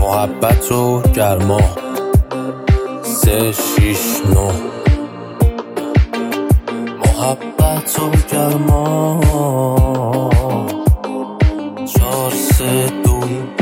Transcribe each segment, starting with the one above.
محبت و گرما 3 6 9 محبت و گرما 4 3 2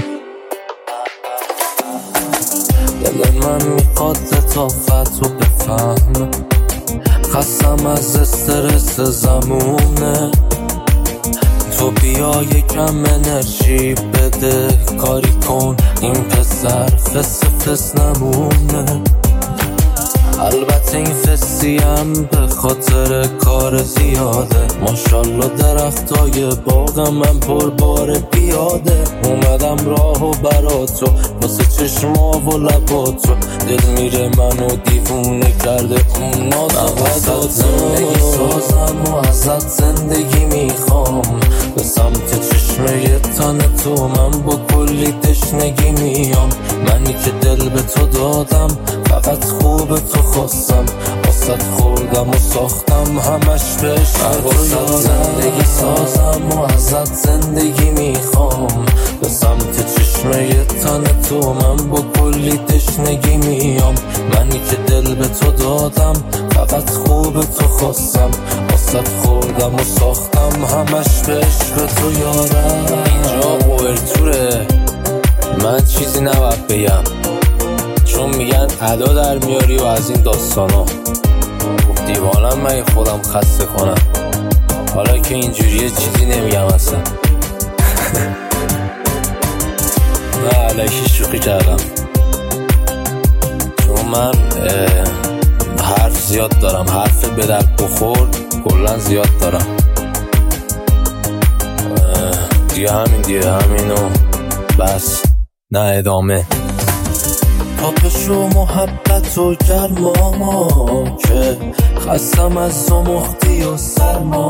دل من میخواد لطافت رو بفهم خستم از استرس زمونه تو بیا یکم انرژی بده کاری کن این پسر فس نمونه البته این فسیم به خاطر کار زیاده ماشالله درختای باغم من پربار بیاده اومدم راهو برا تو واسه چشما و لباتو دل میره منو دیوونه کرده اون نازم زندگی سازم و ازت زندگی میخوام به سمت چشمه تن تو من با کلی تشنگی میام منی که دل به تو دادم فقط خوب تو خواستم واسه خوردم و ساختم همش بهش واسه زندگی سازم و ازت زندگی میخوام به سمت چشمه تن تو من با کلی تشنگی میام منی که دل به تو دادم فقط خوب تو خواستم واسه خوردم و ساختم همش بهش به تو یارم اینجا اوورتوره من چیزی نباید بگم چون میگن ادا در میاری و از این داستانا دیوانم من خودم خسته کنم حالا که اینجوریه چیزی نمیگم اصلا نه علیکی شوخی کردم چون من حرف زیاد دارم حرف به در بخور کلن زیاد دارم دیگه همینو بس نه ادامه تاپش و محبت و گرما که خستم از زمختی و سرما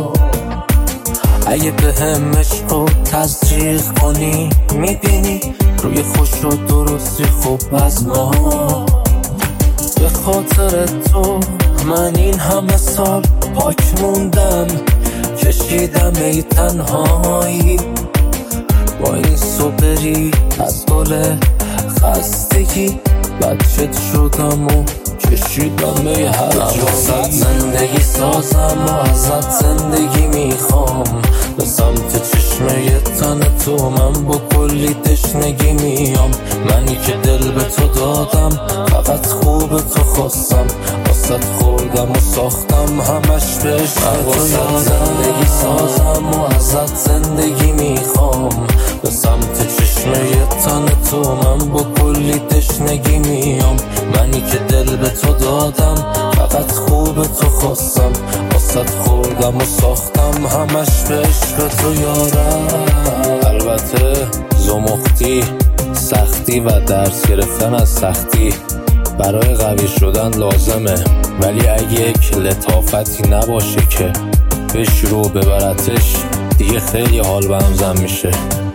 اگه به هم عشق و تزریق کنی میبینی روی خوش و درستی خوب از ما به خاطر تو من این همه سال پاک موندم کشیدم ای تنهایی با این صبری از گل خستگی بچت شدم و کشیدم ای هر جایی زندگی سازم و ازت زندگی میخوام به سمت چشمه تن تو من با کلی تشنگی میام منی که دل به تو دادم فقط خوب تو خواستم واسه خوردم و ساختم همش بهش واسه زندگی سازم و ازت زندگی میخوام به سمت چشمه تن تو من با کلی تشنگی میام منی که دل به تو دادم فقط خوب تو خواستم واسه خوردم و ساختم همش به عشق تو یارم البته زمختی سختی و درس گرفتن از سختی برای قوی شدن لازمه ولی اگه یک لطافتی نباشه که به شروع ببرتش دیگه خیلی حال به هم زن میشه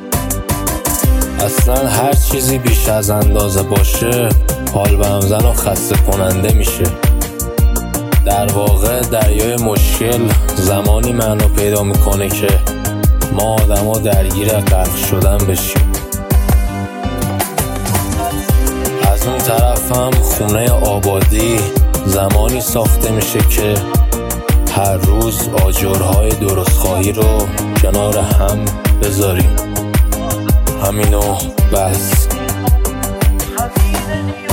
اصلا هر چیزی بیش از اندازه باشه حال به هم زن و خسته کننده میشه در واقع دریای مشکل زمانی معنا پیدا میکنه که ما آدم ها درگیر غرق شدن بشیم از اون طرف هم خونه آبادی زمانی ساخته میشه که هر روز آجرهای درستخواهی رو کنار هم بذاریم همینو بس